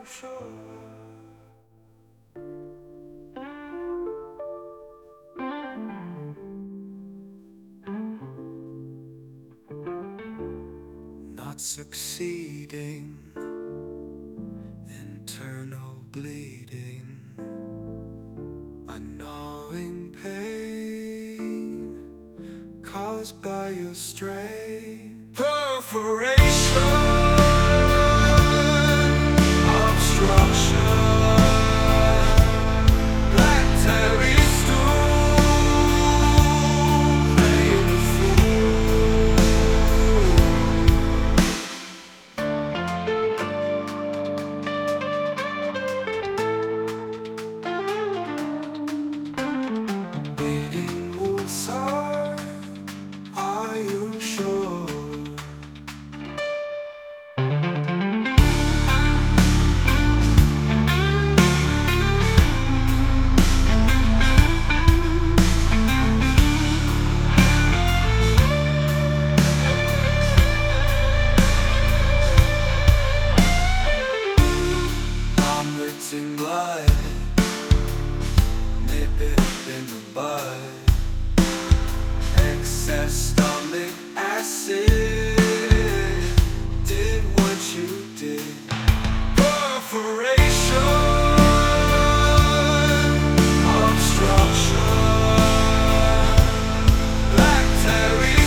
sure? Not succeeding, internal bleeding, a gnawing pain caused by your strain, perforation, obstruction, black terry stool, painful. Bleeding wounds are you sure? Vomiting blood, nip it in the bud. Excess stomach acid did what you did. Perforation, obstruction, black terry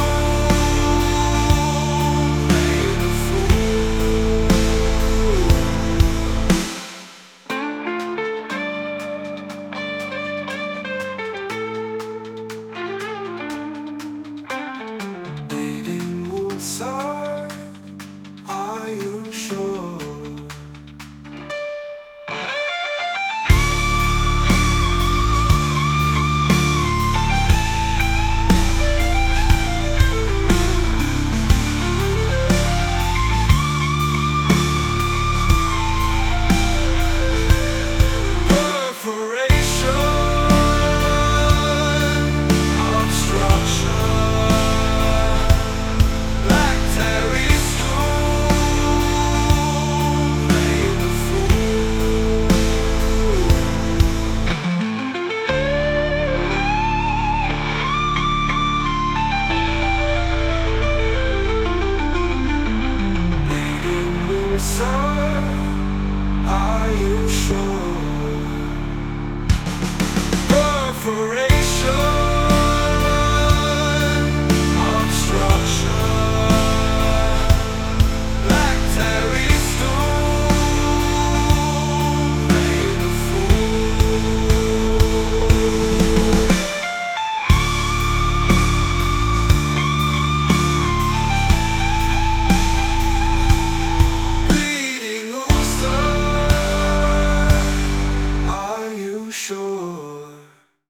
stool, painful. Bleeding wounds are you sure? Perforation, obstruction, black terry stool, painful. Bleeding wounds are you sure?